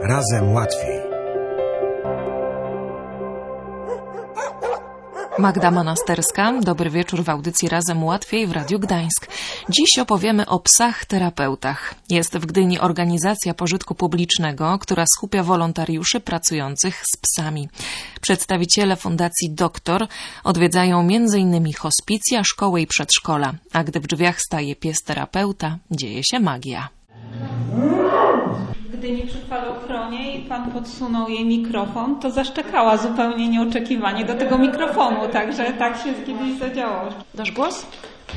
Razem łatwiej. Magda Monasterska, dobry wieczór w audycji Razem Łatwiej w Radiu Gdańsk. Dziś opowiemy o psach terapeutach. Jest w Gdyni organizacja pożytku publicznego, która skupia wolontariuszy pracujących z psami. Przedstawiciele Fundacji Doktor odwiedzają m.in. hospicja, szkoły i przedszkola, a gdy w drzwiach staje pies terapeuta, dzieje się magia. Gdy nie przy falochronie i pan podsunął jej mikrofon, to zaszczekała zupełnie nieoczekiwanie do tego mikrofonu, także tak się kiedyś zadziałało. Dasz głos?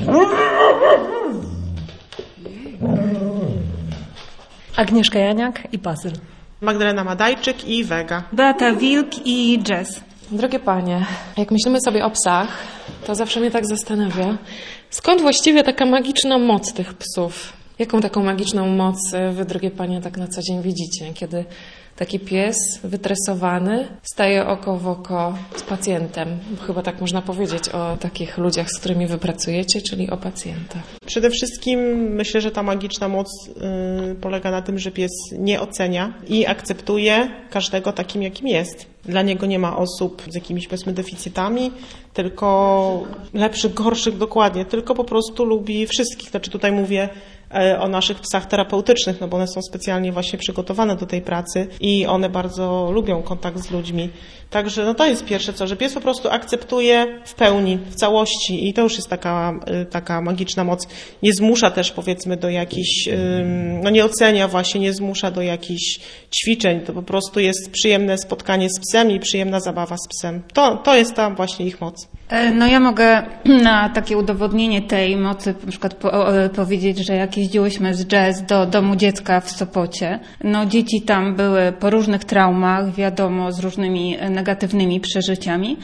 Agnieszka Janiak i Bazyl. Magdalena Madajczyk i Wega. Beata Wilk i Jazz. Drogie panie, jak myślimy sobie o psach, to zawsze mnie tak zastanawia, skąd właściwie taka magiczna moc tych psów? Jaką taką magiczną moc wy, drogie panie, tak na co dzień widzicie, kiedy taki pies wytresowany staje oko w oko z pacjentem? Chyba tak można powiedzieć o takich ludziach, z którymi wy pracujecie, czyli o pacjentach. Przede wszystkim myślę, że ta magiczna moc polega na tym, że pies nie ocenia i akceptuje każdego takim, jakim jest. Dla niego nie ma osób z jakimiś, powiedzmy, deficytami, tylko lepszych, gorszych, dokładnie, tylko po prostu lubi wszystkich. Znaczy tutaj mówię o naszych psach terapeutycznych, no bo one są specjalnie właśnie przygotowane do tej pracy i one bardzo lubią kontakt z ludźmi. Także no to jest pierwsze co, że pies po prostu akceptuje w pełni, w całości i to już jest taka magiczna moc. Nie zmusza też, powiedzmy, do jakichś, no nie ocenia właśnie, nie zmusza do jakichś ćwiczeń. To po prostu jest przyjemne spotkanie z psem i przyjemna zabawa z psem. To jest tam właśnie ich moc. No ja mogę na takie udowodnienie tej mocy na przykład powiedzieć, że jak jeździłyśmy z Jazz do domu dziecka w Sopocie, no dzieci tam były po różnych traumach, wiadomo, z różnymi negatywnymi przeżyciami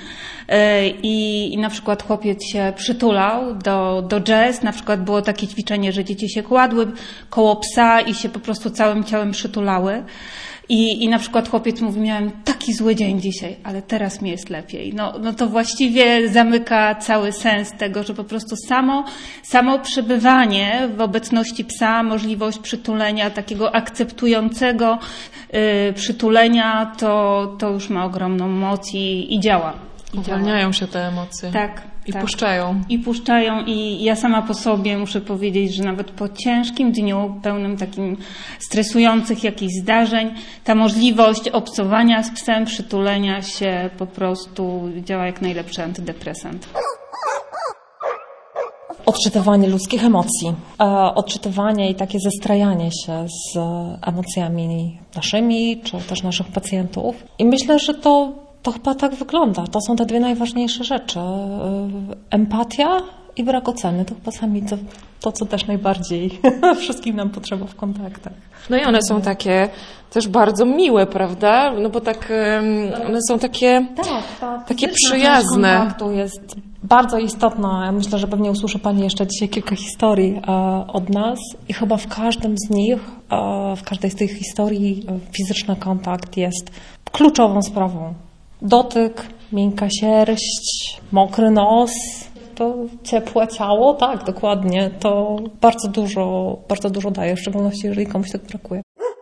i na przykład chłopiec się przytulał do Jazz, na przykład było takie ćwiczenie, że dzieci się kładły koło psa i się po prostu całym ciałem przytulały. I na przykład chłopiec mówi, miałem taki zły dzień dzisiaj, ale teraz mi jest lepiej. No to właściwie zamyka cały sens tego, że po prostu samo przebywanie w obecności psa, możliwość przytulenia, takiego akceptującego przytulenia, to już ma ogromną moc i działa. Uwalniają się te emocje. Tak. I puszczają. I puszczają i ja sama po sobie muszę powiedzieć, że nawet po ciężkim dniu, pełnym takim stresujących jakichś zdarzeń, ta możliwość obcowania z psem, przytulenia się po prostu działa jak najlepszy antydepresant. Odczytywanie ludzkich emocji. Odczytywanie i takie zestrajanie się z emocjami naszymi, czy też naszych pacjentów. I myślę, że to chyba tak wygląda. To są te dwie najważniejsze rzeczy. Empatia i brak oceny. To chyba sami to co też najbardziej wszystkim nam potrzeba w kontaktach. No i one są takie też bardzo miłe, prawda? No bo tak one są takie, takie przyjazne. Kontaktu jest bardzo istotna. Ja myślę, że pewnie usłyszy Pani jeszcze dzisiaj kilka historii od nas i chyba w każdym z nich, w każdej z tych historii fizyczny kontakt jest kluczową sprawą. Dotyk, miękka sierść, mokry nos, to ciepłe ciało, tak, dokładnie. To bardzo dużo daje, w szczególności jeżeli komuś tak brakuje.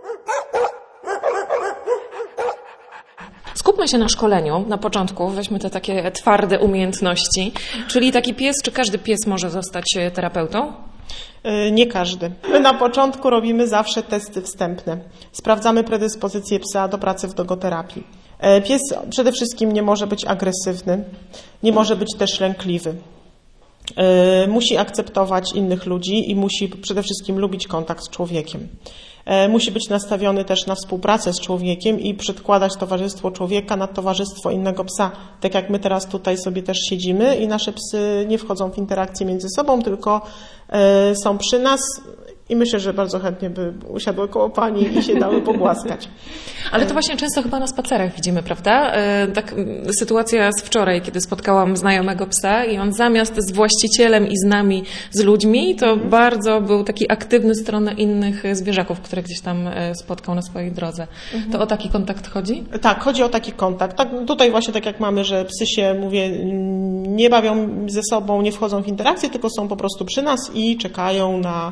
Skupmy się na szkoleniu na początku, weźmy te takie twarde umiejętności. Czyli taki pies, czy każdy pies może zostać terapeutą? Nie każdy. My na początku robimy zawsze testy wstępne. Sprawdzamy predyspozycję psa do pracy w dogoterapii. Pies przede wszystkim nie może być agresywny, nie może być też lękliwy. Musi akceptować innych ludzi i musi przede wszystkim lubić kontakt z człowiekiem. Musi być nastawiony też na współpracę z człowiekiem i przedkładać towarzystwo człowieka nad towarzystwo innego psa. Tak jak my teraz tutaj sobie też siedzimy i nasze psy nie wchodzą w interakcję między sobą, tylko są przy nas i myślę, że bardzo chętnie by usiadły koło Pani i się dały pogłaskać. Ale to właśnie często chyba na spacerach widzimy, prawda? Tak sytuacja z wczoraj, kiedy spotkałam znajomego psa i on zamiast z właścicielem i z nami, z ludźmi, to bardzo był taki aktywny w stronę innych zwierzaków, które gdzieś tam spotkał na swojej drodze. To o taki kontakt chodzi? Tak, chodzi o taki kontakt. Tak, tutaj właśnie tak jak mamy, że psy się, mówię, nie bawią ze sobą, nie wchodzą w interakcję, tylko są po prostu przy nas i czekają na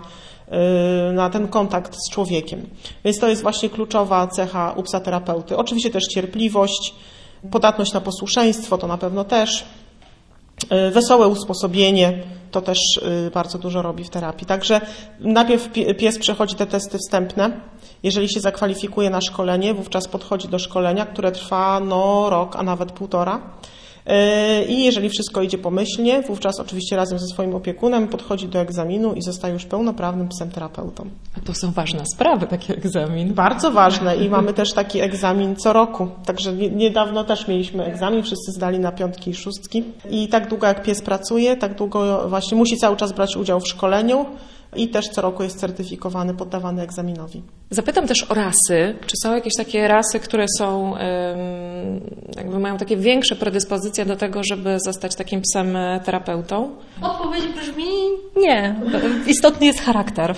na ten kontakt z człowiekiem. Więc to jest właśnie kluczowa cecha u psa terapeuty. Oczywiście też cierpliwość, podatność na posłuszeństwo, to na pewno też. Wesołe usposobienie, to też bardzo dużo robi w terapii. Także najpierw pies przechodzi te testy wstępne. Jeżeli się zakwalifikuje na szkolenie, wówczas podchodzi do szkolenia, które trwa rok, a nawet 1,5. I jeżeli wszystko idzie pomyślnie, wówczas oczywiście razem ze swoim opiekunem podchodzi do egzaminu i zostaje już pełnoprawnym psem terapeutą. A to są ważne sprawy, taki egzamin. Bardzo ważne i mamy też taki egzamin co roku. Także niedawno też mieliśmy egzamin, wszyscy zdali na 5 i 6. I tak długo jak pies pracuje, tak długo właśnie musi cały czas brać udział w szkoleniu i też co roku jest certyfikowany, poddawany egzaminowi. Zapytam też o rasy. Czy są jakieś takie rasy, które są, jakby mają takie większe predyspozycje do tego, żeby zostać takim psem terapeutą? Odpowiedź brzmi nie. Istotny jest charakter.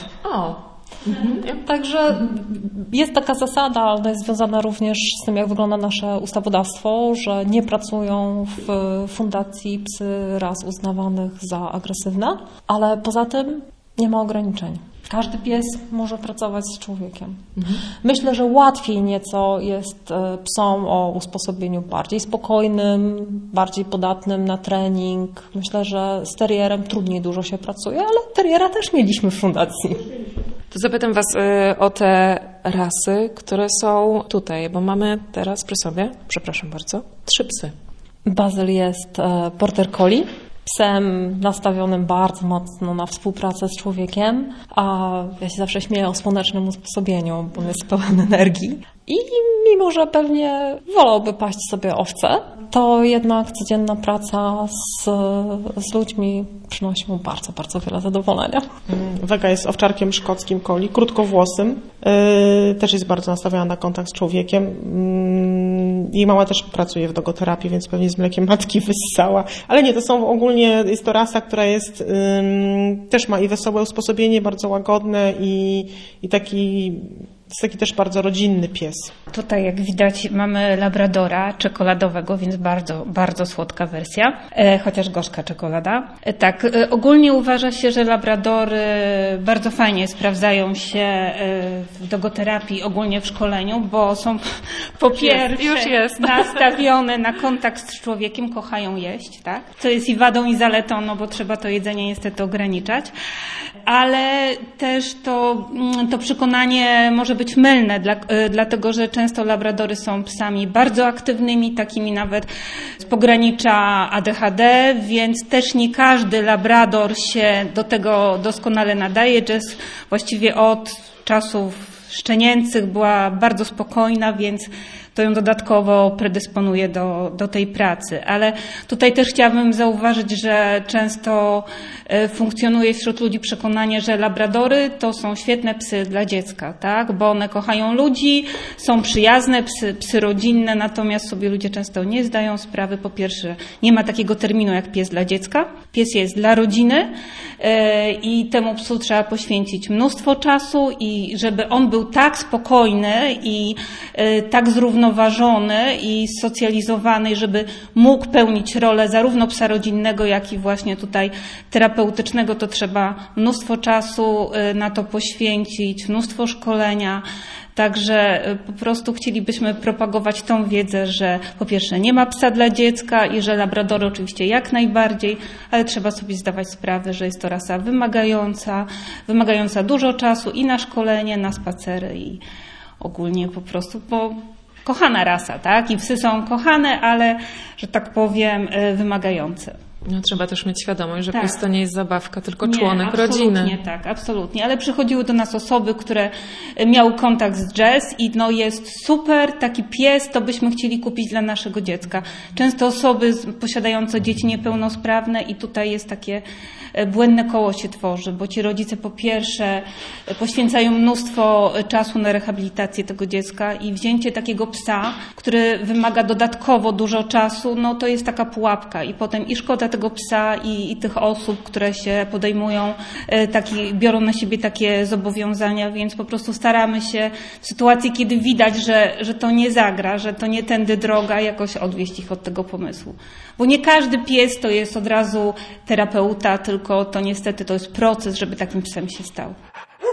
Także jest taka zasada, ale ona jest związana również z tym, jak wygląda nasze ustawodawstwo, że nie pracują w fundacji psy ras uznawanych za agresywne, ale poza tym nie ma ograniczeń. Każdy pies może pracować z człowiekiem. Myślę, że łatwiej nieco jest psom o usposobieniu bardziej spokojnym, bardziej podatnym na trening. Myślę, że z terrierem trudniej dużo się pracuje, ale terriera też mieliśmy w fundacji. To zapytam Was o te rasy, które są tutaj, bo mamy teraz przy sobie, przepraszam bardzo, 3 psy. Bazyl jest Border Collie, psem nastawionym bardzo mocno na współpracę z człowiekiem, a ja się zawsze śmieję o słonecznym usposobieniu, bo jest pełen energii. I mimo, że pewnie wolałby paść sobie owce, to jednak codzienna praca z ludźmi przynosi mu bardzo, bardzo wiele zadowolenia. Vega jest owczarkiem szkockim collie, krótkowłosym. Też jest bardzo nastawiona na kontakt z człowiekiem. Jej mama też pracuje w dogoterapii, więc pewnie z mlekiem matki wyssała. Ale nie, to są ogólnie, jest to rasa, która jest, też ma i wesołe usposobienie, bardzo łagodne i taki też bardzo rodzinny pies. Tutaj, jak widać, mamy labradora czekoladowego, więc bardzo, bardzo słodka wersja, chociaż gorzka czekolada. Tak, ogólnie uważa się, że labradory bardzo fajnie sprawdzają się w dogoterapii, ogólnie w szkoleniu, bo są po pierwsze już jest nastawione na kontakt z człowiekiem, kochają jeść, tak? Co jest i wadą, i zaletą, no bo trzeba to jedzenie niestety ograniczać. Ale też to przekonanie może być mylne, dlatego że często labradory są psami bardzo aktywnymi, takimi nawet z pogranicza ADHD, więc też nie każdy labrador się do tego doskonale nadaje. Jess właściwie od czasów szczenięcych była bardzo spokojna, więc to ją dodatkowo predysponuje do tej pracy. Ale tutaj też chciałabym zauważyć, że często funkcjonuje wśród ludzi przekonanie, że labradory to są świetne psy dla dziecka, tak? Bo one kochają ludzi, są przyjazne, psy rodzinne, natomiast sobie ludzie często nie zdają sprawy. Po pierwsze, nie ma takiego terminu jak pies dla dziecka. Pies jest dla rodziny i temu psu trzeba poświęcić mnóstwo czasu i żeby on był tak spokojny i tak zrównoważony i socjalizowany, żeby mógł pełnić rolę zarówno psa rodzinnego, jak i właśnie tutaj terapeutycznego, to trzeba mnóstwo czasu na to poświęcić, mnóstwo szkolenia. Także po prostu chcielibyśmy propagować tą wiedzę, że po pierwsze nie ma psa dla dziecka i że labradory oczywiście jak najbardziej, ale trzeba sobie zdawać sprawę, że jest to rasa wymagająca dużo czasu i na szkolenie, na spacery i ogólnie po prostu, bo kochana rasa, tak? I psy są kochane, ale, że tak powiem, wymagające. No, trzeba też mieć świadomość, że Tak. pies to nie jest zabawka, tylko członek rodziny. Nie, tak, absolutnie. Ale przychodziły do nas osoby, które miały kontakt z Jess i no jest super, taki pies, to byśmy chcieli kupić dla naszego dziecka. Często osoby posiadające dzieci niepełnosprawne i tutaj jest takie błędne koło się tworzy, bo ci rodzice po pierwsze poświęcają mnóstwo czasu na rehabilitację tego dziecka i wzięcie takiego psa, który wymaga dodatkowo dużo czasu, no to jest taka pułapka i potem i szkoda tego psa i tych osób, które się podejmują, biorą na siebie takie zobowiązania, więc po prostu staramy się w sytuacji, kiedy widać, że to nie zagra, że to nie tędy droga, jakoś odwieść ich od tego pomysłu. Bo nie każdy pies to jest od razu terapeuta, tylko to niestety to jest proces, żeby takim psem się stał.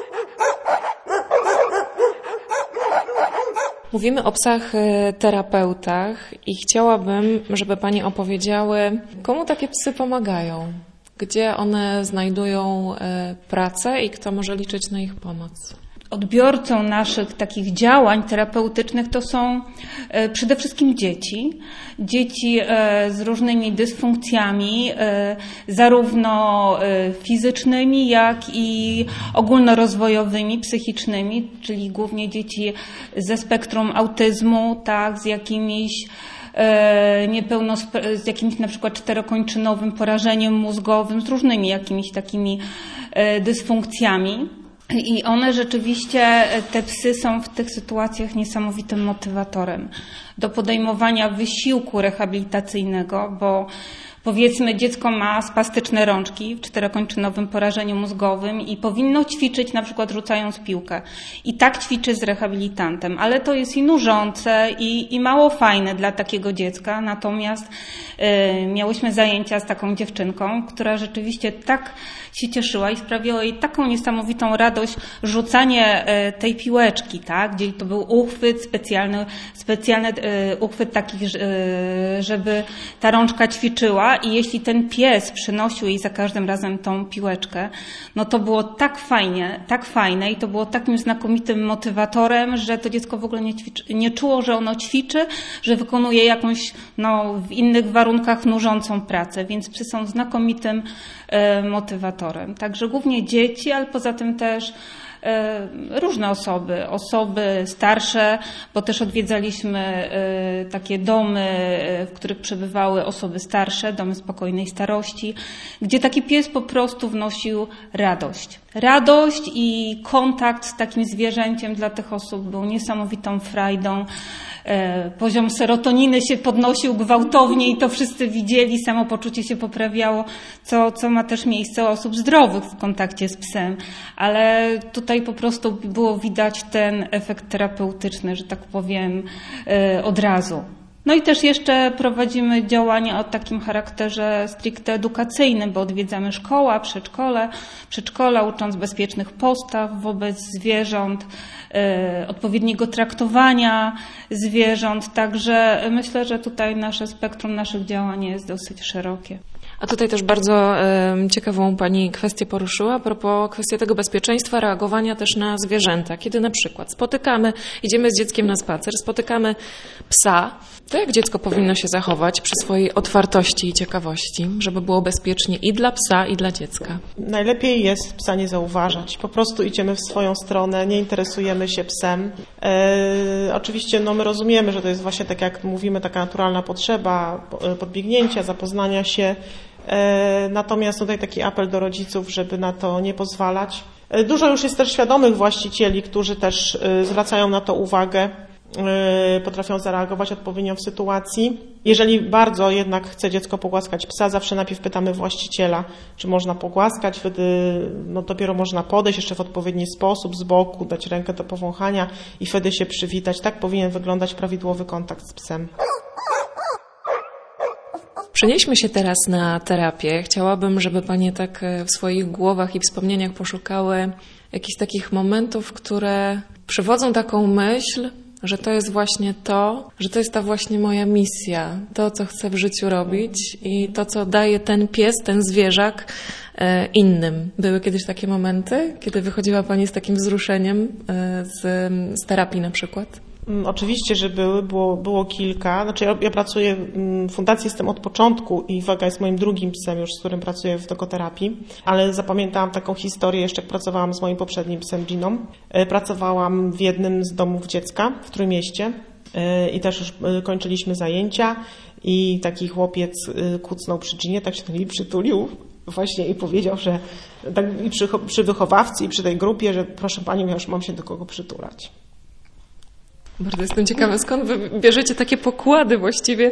Mówimy o psach terapeutach i chciałabym, żeby Pani opowiedziały, komu takie psy pomagają, gdzie one znajdują pracę i kto może liczyć na ich pomoc. Odbiorcą naszych takich działań terapeutycznych to są przede wszystkim dzieci. Dzieci z różnymi dysfunkcjami, zarówno fizycznymi, jak i ogólnorozwojowymi, psychicznymi, czyli głównie dzieci ze spektrum autyzmu, tak, z jakimiś z jakimś na przykład czterokończynowym porażeniem mózgowym, z różnymi jakimiś takimi dysfunkcjami. I one rzeczywiście, te psy są w tych sytuacjach niesamowitym motywatorem do podejmowania wysiłku rehabilitacyjnego, bo powiedzmy dziecko ma spastyczne rączki w czterokończynowym porażeniu mózgowym i powinno ćwiczyć na przykład rzucając piłkę. I tak ćwiczy z rehabilitantem, ale to jest i nużące i mało fajne dla takiego dziecka. Natomiast miałyśmy zajęcia z taką dziewczynką, która rzeczywiście tak się cieszyła i sprawiło jej taką niesamowitą radość rzucanie tej piłeczki, tak? Gdzie to był uchwyt, specjalny uchwyt taki, żeby ta rączka ćwiczyła i jeśli ten pies przynosił jej za każdym razem tą piłeczkę, no to było tak fajne i to było takim znakomitym motywatorem, że to dziecko w ogóle nie czuło, że ono ćwiczy, że wykonuje jakąś w innych warunkach nużącą pracę, więc psy są znakomitym motywatorem. Także głównie dzieci, ale poza tym też różne osoby starsze, bo też odwiedzaliśmy takie domy, w których przebywały osoby starsze, domy spokojnej starości, gdzie taki pies po prostu wnosił radość i kontakt z takim zwierzęciem dla tych osób był niesamowitą frajdą. Poziom serotoniny się podnosił gwałtownie i to wszyscy widzieli, samopoczucie się poprawiało, co ma też miejsce u osób zdrowych w kontakcie z psem, ale tutaj po prostu było widać ten efekt terapeutyczny, że tak powiem, od razu. No i też jeszcze prowadzimy działania o takim charakterze stricte edukacyjnym, bo odwiedzamy szkoła, przedszkola, ucząc bezpiecznych postaw wobec zwierząt, odpowiedniego traktowania zwierząt. Także myślę, że tutaj nasze spektrum naszych działań jest dosyć szerokie. A tutaj też bardzo ciekawą Pani kwestię poruszyła, a propos kwestii tego bezpieczeństwa, reagowania też na zwierzęta. Kiedy na przykład idziemy z dzieckiem na spacer, spotykamy psa, to jak dziecko powinno się zachować przy swojej otwartości i ciekawości, żeby było bezpiecznie i dla psa, i dla dziecka? Najlepiej jest psa nie zauważać. Po prostu idziemy w swoją stronę, nie interesujemy się psem. Oczywiście my rozumiemy, że to jest właśnie tak jak mówimy, taka naturalna potrzeba podbiegnięcia, zapoznania się. Natomiast tutaj taki apel do rodziców, żeby na to nie pozwalać. Dużo już jest też świadomych właścicieli, którzy też zwracają na to uwagę, potrafią zareagować odpowiednio w sytuacji. Jeżeli bardzo jednak chce dziecko pogłaskać psa, zawsze najpierw pytamy właściciela, czy można pogłaskać, wtedy dopiero można podejść jeszcze w odpowiedni sposób, z boku, dać rękę do powąchania i wtedy się przywitać. Tak powinien wyglądać prawidłowy kontakt z psem. Przenieśmy się teraz na terapię. Chciałabym, żeby Panie tak w swoich głowach i wspomnieniach poszukały jakichś takich momentów, które przywodzą taką myśl, że to jest właśnie że to jest ta właśnie moja misja, to, co chcę w życiu robić i to, co daje ten pies, ten zwierzak innym. Były kiedyś takie momenty, kiedy wychodziła Pani z takim wzruszeniem z terapii na przykład? Oczywiście, że było kilka. Znaczy ja pracuję w fundacji, jestem od początku i Waga jest moim drugim psem już, z którym pracuję w dogoterapii, ale zapamiętałam taką historię jeszcze, jak pracowałam z moim poprzednim psem Giną. Pracowałam w jednym z domów dziecka w Trójmieście i też już kończyliśmy zajęcia i taki chłopiec kucnął przy Ginie, tak się do niej przytulił właśnie i powiedział, że tak, i przy wychowawcy i przy tej grupie, że proszę Pani, ja już mam się do kogo przytulać. Bardzo jestem ciekawa, skąd Wy bierzecie takie pokłady właściwie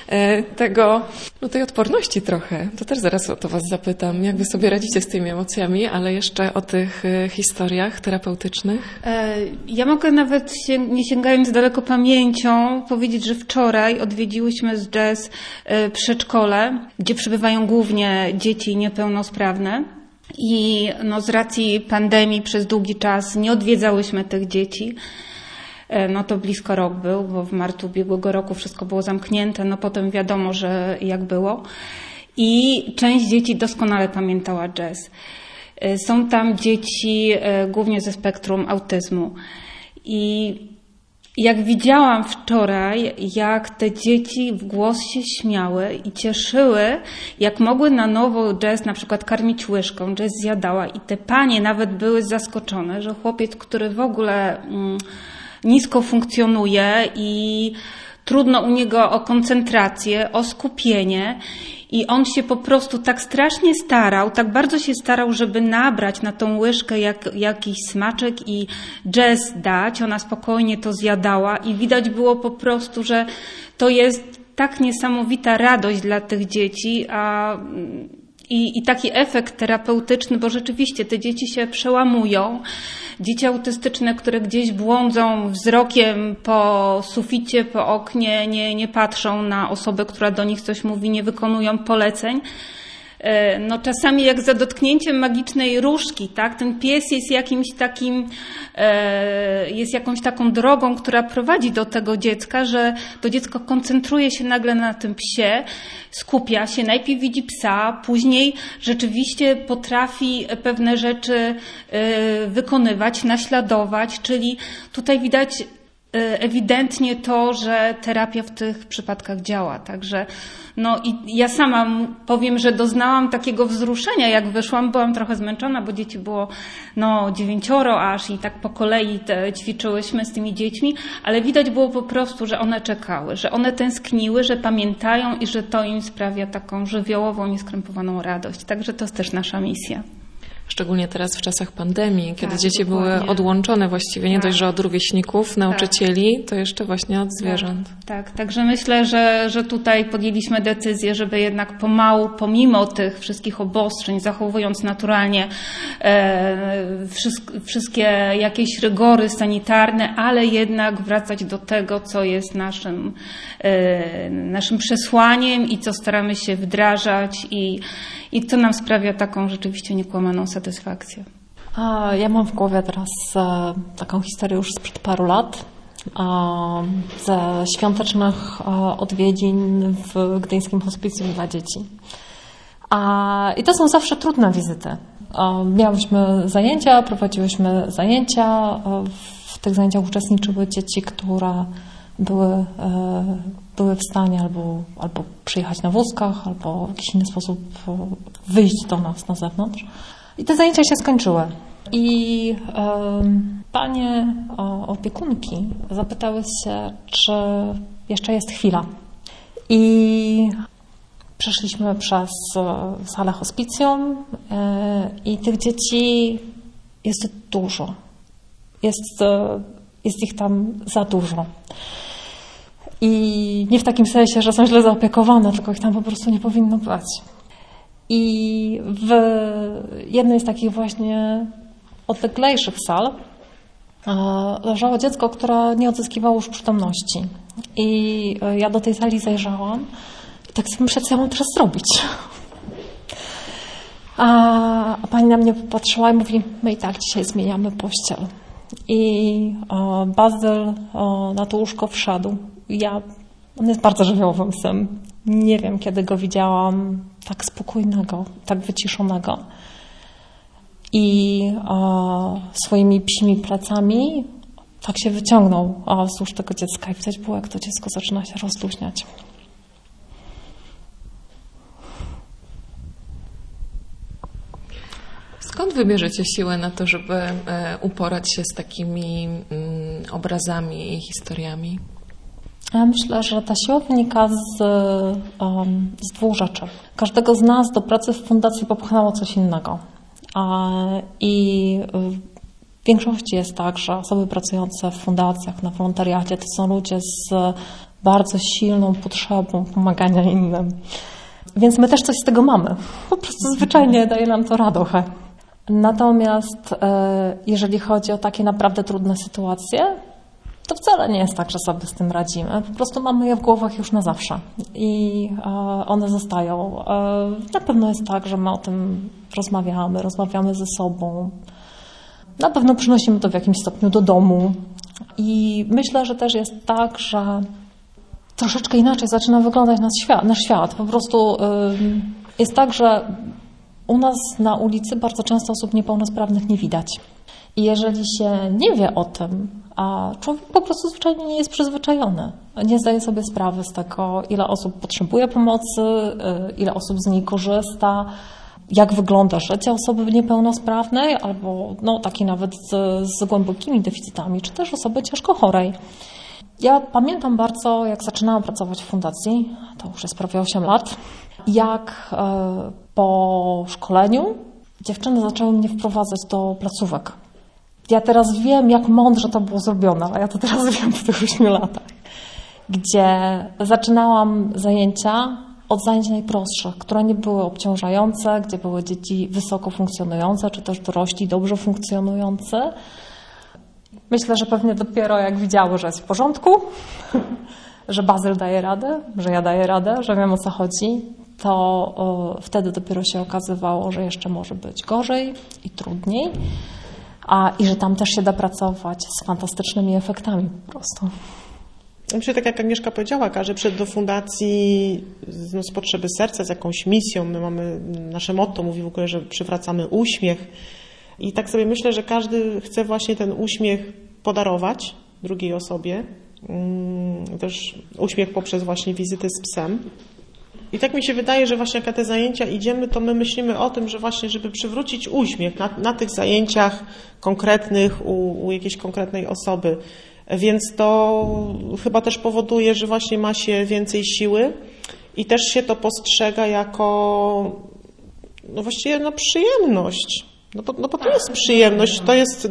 tej odporności trochę. To też zaraz o to Was zapytam, jak Wy sobie radzicie z tymi emocjami, ale jeszcze o tych historiach terapeutycznych. Ja mogę nawet, nie sięgając daleko pamięcią, powiedzieć, że wczoraj odwiedziłyśmy z Jazz przedszkole, gdzie przebywają głównie dzieci niepełnosprawne. I z racji pandemii przez długi czas nie odwiedzałyśmy tych dzieci. no to blisko rok był, bo w marcu ubiegłego roku wszystko było zamknięte, no potem wiadomo, że jak było. I część dzieci doskonale pamiętała jazz. Są tam dzieci głównie ze spektrum autyzmu. I jak widziałam wczoraj, jak te dzieci w głos się śmiały i cieszyły, jak mogły na nowo jazz na przykład karmić łyżką, jazz zjadała i te panie nawet były zaskoczone, że chłopiec, który w ogóle nisko funkcjonuje i trudno u niego o koncentrację, o skupienie i on się po prostu tak strasznie starał, tak bardzo się starał, żeby nabrać na tą łyżkę jakiś smaczek i jazz dać. Ona spokojnie to zjadała i widać było po prostu, że to jest tak niesamowita radość dla tych dzieci, i taki efekt terapeutyczny, bo rzeczywiście te dzieci się przełamują. Dzieci autystyczne, które gdzieś błądzą wzrokiem po suficie, po oknie, nie patrzą na osobę, która do nich coś mówi, nie wykonują poleceń. No czasami jak za dotknięciem magicznej różdżki, tak? Ten pies jest jakimś takim, jest jakąś taką drogą, która prowadzi do tego dziecka, że to dziecko koncentruje się nagle na tym psie, skupia się, najpierw widzi psa, później rzeczywiście potrafi pewne rzeczy wykonywać, naśladować, czyli tutaj widać ewidentnie to, że terapia w tych przypadkach działa. Także no i ja sama powiem, że doznałam takiego wzruszenia, jak wyszłam, byłam trochę zmęczona, bo dzieci było 9 aż i tak po kolei ćwiczyłyśmy z tymi dziećmi, ale widać było po prostu, że one czekały, że one tęskniły, że pamiętają i że to im sprawia taką żywiołową, nieskrępowaną radość. Także to jest też nasza misja. Szczególnie teraz w czasach pandemii, kiedy dzieci dokładnie. były odłączone właściwie, nie dość, że od rówieśników, nauczycieli, to jeszcze właśnie od zwierząt. Tak, także myślę, że tutaj podjęliśmy decyzję, żeby jednak pomału, pomimo tych wszystkich obostrzeń, zachowując naturalnie wszystkie jakieś rygory sanitarne, ale jednak wracać do tego, co jest naszym przesłaniem i co staramy się wdrażać i co nam sprawia taką rzeczywiście niekłamaną satysfakcję. Ja mam w głowie teraz taką historię już sprzed paru lat ze świątecznych odwiedzin w Gdyńskim Hospicjum dla dzieci. I to są zawsze trudne wizyty. Miałyśmy zajęcia, prowadziłyśmy zajęcia. W tych zajęciach uczestniczyły dzieci, które były w stanie albo przyjechać na wózkach, albo w jakiś inny sposób wyjść do nas na zewnątrz. I te zajęcia się skończyły. I panie opiekunki zapytały się, czy jeszcze jest chwila. I przeszliśmy przez salę hospicjum i tych dzieci jest dużo. Jest ich tam za dużo. I nie w takim sensie, że są źle zaopiekowane, tylko ich tam po prostu nie powinno być. I w jednej z takich właśnie odleglejszych sal leżało dziecko, które nie odzyskiwało już przytomności. I ja do tej sali zajrzałam i tak sobie myślę, co ja mam teraz zrobić. A pani na mnie popatrzyła i mówi, my i tak dzisiaj zmieniamy pościel. I Bazyl na to łóżko wszedł. On jest bardzo żywiołowym psem. Nie wiem, kiedy go widziałam tak spokojnego, tak wyciszonego. I swoimi psimi plecami tak się wyciągnął wzdłuż tego dziecka i widać było, jak to dziecko zaczyna się rozluźniać. Skąd wybierzecie siłę na to, żeby uporać się z takimi obrazami i historiami? Ja myślę, że ta siła wynika z dwóch rzeczy. Każdego z nas do pracy w fundacji popchnęło coś innego. I w większości jest tak, że osoby pracujące w fundacjach, na wolontariacie to są ludzie z bardzo silną potrzebą pomagania innym. Więc my też coś z tego mamy. Po prostu zwyczajnie daje nam to radochę. Natomiast jeżeli chodzi o takie naprawdę trudne sytuacje, to wcale nie jest tak, że sobie z tym radzimy. Po prostu mamy je w głowach już na zawsze i one zostają. Na pewno jest tak, że my o tym rozmawiamy ze sobą. Na pewno przynosimy to w jakimś stopniu do domu. I myślę, że też jest tak, że troszeczkę inaczej zaczyna wyglądać nasz świat. Po prostu jest tak, że u nas na ulicy bardzo często osób niepełnosprawnych nie widać. I jeżeli się nie wie o tym, a człowiek po prostu zwyczajnie nie jest przyzwyczajony, nie zdaje sobie sprawy z tego, ile osób potrzebuje pomocy, ile osób z niej korzysta, jak wygląda życie osoby niepełnosprawnej albo takiej nawet z głębokimi deficytami, czy też osoby ciężko chorej. Ja pamiętam bardzo, jak zaczynałam pracować w fundacji, to już jest prawie 8 lat, jak po szkoleniu dziewczyny zaczęły mnie wprowadzać do placówek. Ja teraz wiem, jak mądrze to było zrobione, ale ja to teraz wiem po tych 8 latach, gdzie zaczynałam zajęcia od zajęć najprostszych, które nie były obciążające, gdzie były dzieci wysoko funkcjonujące, czy też dorośli dobrze funkcjonujący. Myślę, że pewnie dopiero jak widziały, że jest w porządku, że Bazyl daje radę, że ja daję radę, że wiem, o co chodzi, to wtedy dopiero się okazywało, że jeszcze może być gorzej i trudniej, i że tam też się da pracować z fantastycznymi efektami po prostu. Myślę, tak jak Agnieszka powiedziała, każdy przyszedł do fundacji z potrzeby serca, z jakąś misją. My mamy, nasze motto mówi w ogóle, że przywracamy uśmiech. I tak sobie myślę, że każdy chce właśnie ten uśmiech podarować drugiej osobie. Też uśmiech poprzez właśnie wizyty z psem. I tak mi się wydaje, że właśnie jak na te zajęcia idziemy, to my myślimy o tym, że właśnie, żeby przywrócić uśmiech na tych zajęciach konkretnych u jakiejś konkretnej osoby. Więc to chyba też powoduje, że właśnie ma się więcej siły i też się to postrzega jako właściwie przyjemność. No bo to jest przyjemność, to jest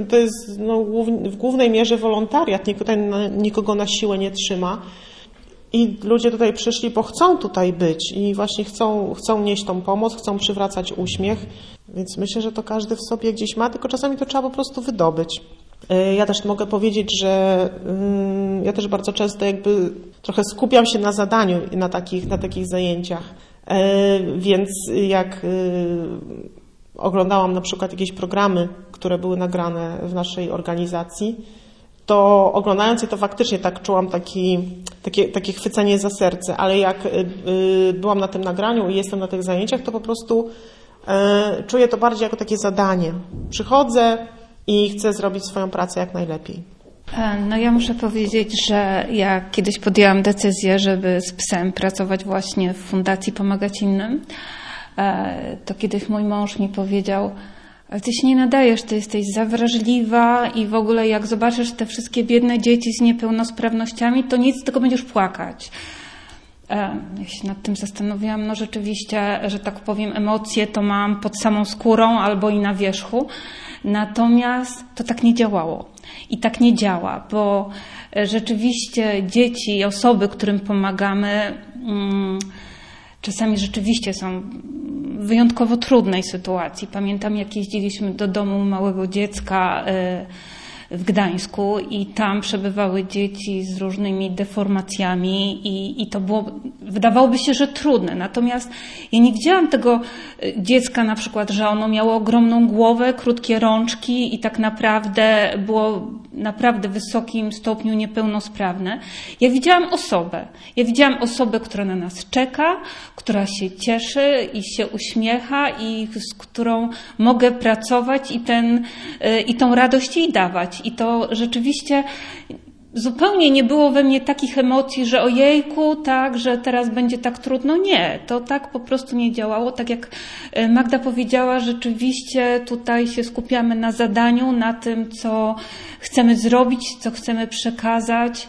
w głównej mierze wolontariat, nikogo na siłę nie trzyma. I ludzie tutaj przyszli, bo chcą tutaj być i właśnie chcą nieść tą pomoc, chcą przywracać uśmiech, więc myślę, że to każdy w sobie gdzieś ma, tylko czasami to trzeba po prostu wydobyć. Ja też mogę powiedzieć, że ja też bardzo często trochę skupiam się na zadaniu na takich zajęciach, więc jak oglądałam na przykład jakieś programy, które były nagrane w naszej organizacji, to oglądając je to faktycznie tak czułam takie chwycenie za serce, ale jak byłam na tym nagraniu i jestem na tych zajęciach, to po prostu czuję to bardziej jako takie zadanie. Przychodzę i chcę zrobić swoją pracę jak najlepiej. No ja muszę powiedzieć, że ja kiedyś podjęłam decyzję, żeby z psem pracować właśnie w fundacji Pomagać Innym. To kiedyś mój mąż mi powiedział: ale ty się nie nadajesz, ty jesteś za wrażliwa i w ogóle jak zobaczysz te wszystkie biedne dzieci z niepełnosprawnościami, to nic, tylko będziesz płakać. Ja się nad tym zastanowiłam, no rzeczywiście, że tak powiem, emocje to mam pod samą skórą albo i na wierzchu, natomiast to tak nie działało i tak nie działa, bo rzeczywiście dzieci i osoby, którym pomagamy, czasami rzeczywiście są w wyjątkowo trudnej sytuacji. Pamiętam, jak jeździliśmy do domu małego dziecka w Gdańsku i tam przebywały dzieci z różnymi deformacjami i to było, wydawałoby się, że trudne. Natomiast ja nie widziałam tego dziecka na przykład, że ono miało ogromną głowę, krótkie rączki i tak naprawdę było naprawdę w wysokim stopniu niepełnosprawne. Ja widziałam osobę, która na nas czeka, która się cieszy i się uśmiecha i z którą mogę pracować i tą radość jej dawać. I to rzeczywiście zupełnie nie było we mnie takich emocji, że ojejku, tak, że teraz będzie tak trudno. Nie, to tak po prostu nie działało. Tak jak Magda powiedziała, rzeczywiście tutaj się skupiamy na zadaniu, na tym, co chcemy zrobić, co chcemy przekazać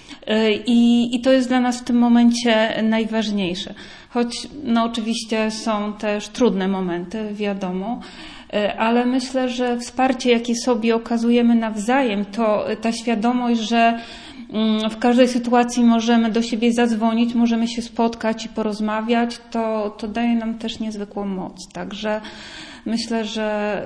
i to jest dla nas w tym momencie najważniejsze. Choć oczywiście są też trudne momenty, wiadomo, ale myślę, że wsparcie, jakie sobie okazujemy nawzajem, to ta świadomość, że w każdej sytuacji możemy do siebie zadzwonić, możemy się spotkać i porozmawiać, to daje nam też niezwykłą moc. Także myślę, że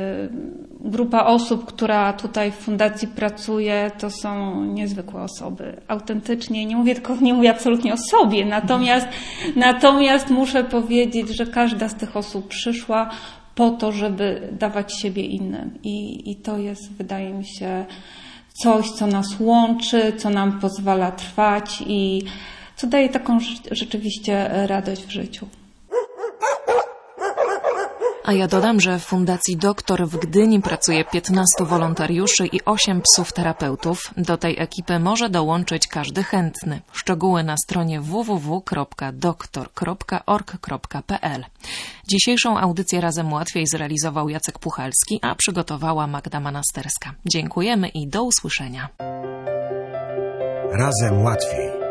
grupa osób, która tutaj w fundacji pracuje, to są niezwykłe osoby. Autentycznie, nie mówię absolutnie o sobie, natomiast muszę powiedzieć, że każda z tych osób przyszła po to, żeby dawać siebie innym. I to jest, wydaje mi się, coś, co nas łączy, co nam pozwala trwać i co daje taką rzeczywiście radość w życiu. A ja dodam, że w Fundacji Doktor w Gdyni pracuje 15 wolontariuszy i 8 psów terapeutów. Do tej ekipy może dołączyć każdy chętny. Szczegóły na stronie www.doktor.org.pl. Dzisiejszą audycję Razem Łatwiej zrealizował Jacek Puchalski, a przygotowała Magda Manasterska. Dziękujemy i do usłyszenia. Razem Łatwiej.